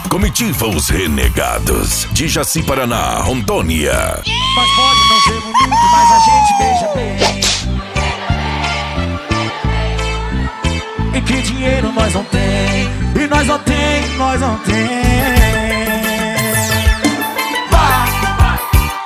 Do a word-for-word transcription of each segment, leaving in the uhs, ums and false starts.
Comitiva Os Renegados, de Jaci, Paraná, Rondônia. Mas pode não ser bonito, mas a gente beija bem. E que dinheiro nós não tem, e nós não tem, nós não tem. Vai, vai,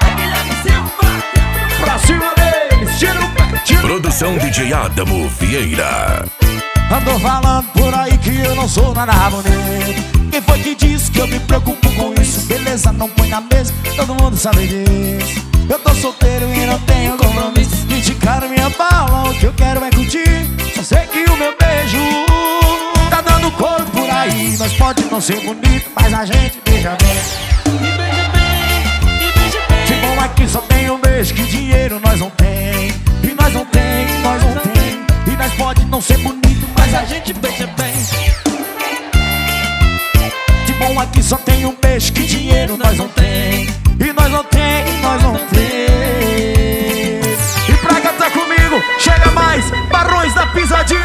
pra cima deles, tira o pé, tira o pé. Produção D J Adamo Vieira. Andou falando por aí que eu não sou nada bonito. Quem foi que disse que eu me preocupo com isso? Beleza, não põe na mesa, todo mundo sabe disso. Eu tô solteiro e não tenho compromisso. Criticaram minha bala, o que eu quero é curtir. Só sei que o meu beijo tá dando cor por aí. Nós pode não ser bonito, mas a gente beija bem. E beija bem, e beija bem. Que bom aqui só tem um beijo, que dinheiro nós não tem. E nós não tem, nós não tem. E nós pode não ser bonito, mas a gente beija bem. Que bom aqui só tem um beijo, que dinheiro nós não tem. E nós não tem, nós não tem. E pra cantar comigo, chega mais, Barões da Pisadinha.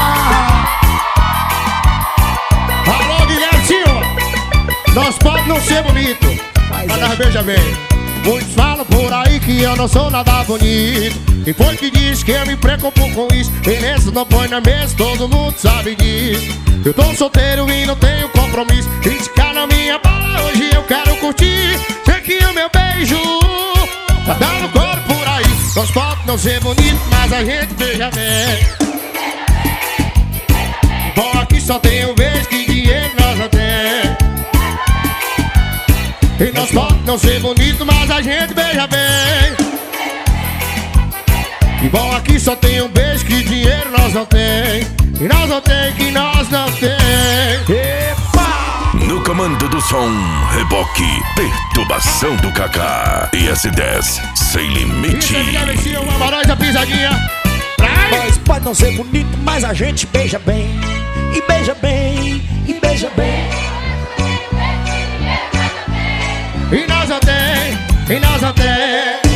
Alô, Guilherme Silva. Nós pode não ser bonito, mas nós beija bem. Muitos falam por aí que eu não sou nada bonito. E foi que diz que eu me preocupo com isso. Beleza, não põe na mesa, todo mundo sabe disso. Eu tô solteiro e não tenho compromisso. Criticar na minha bala, hoje eu quero curtir. Sei que o meu beijo tá dando cor por aí. Nós pode não ser bonito, mas a gente beija bem. Bom, aqui só tem um beijo, que dinheiro nós não tem. E nós pode não ser bonito, mas a gente beija bem. E bom, aqui só tem um beijo, que dinheiro nós não tem. E nós não tem, que nós não tem. Epa! No comando do som, reboque, perturbação do Kaká. E S dez, sem limite. Isso é Guilherme Silva, Barões da Pisadinha. Vai! Nós pode não ser bonito, mas a gente beija bem. E beija bem, e beija bem. E nós não tem, e nós não tem.